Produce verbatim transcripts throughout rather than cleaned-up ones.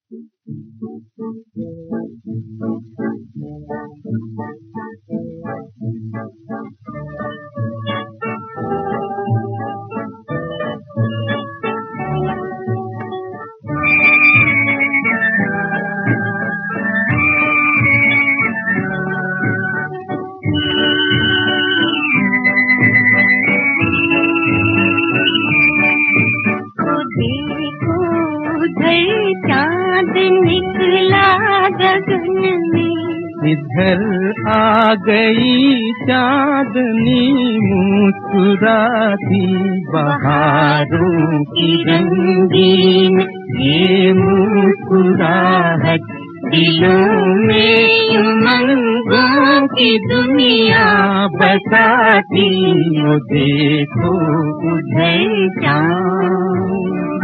चाँद निकला गगन में, इधर आ गई चाँदनी मुस्कुराती बहारों की रंगीन ये मुस्कुराहट दिलों में उमंगों की दुनिया बसाती। वो देखो उधर चाँद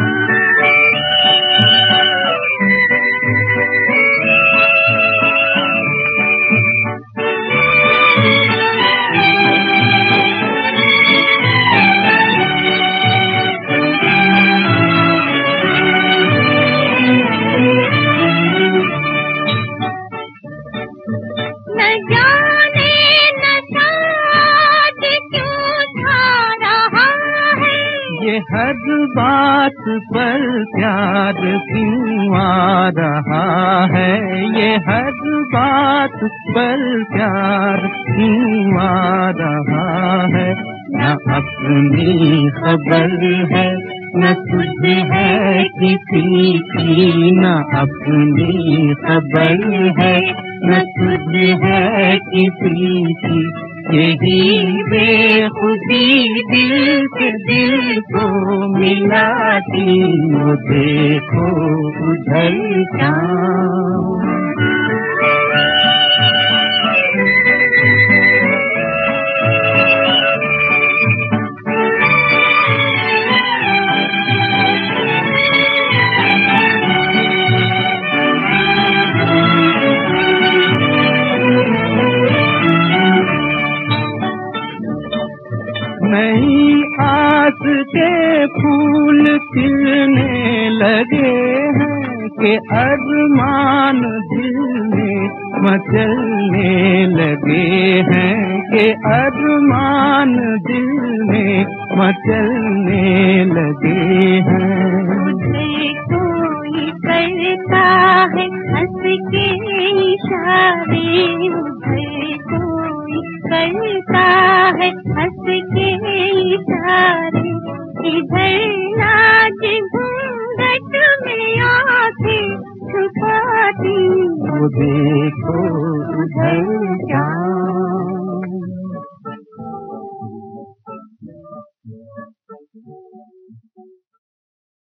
ये हर बात पर प्यार क्यों आ रहा है, ये हर बात पर प्यार क्यों आ रहा है। न अपनी खबर है न तुझे है किसी की, न अपनी खबर है न तुझे है किसी की। यही बेखुदी दिल के दिल को मिलाती। वो देखो उधर चाँद नई आस के फूल खिलने लगे हैं कि अरमान दिल में मचलने लगे हैं, कि अरमान दिल में मचलने लगे हैं। मुझे कोई करता है हंस के इशारे, मुझे कोई करता है हंस के इशारे। इधर नाच घूंघट में आंखें छुपाती। वो देखो उधर चाँद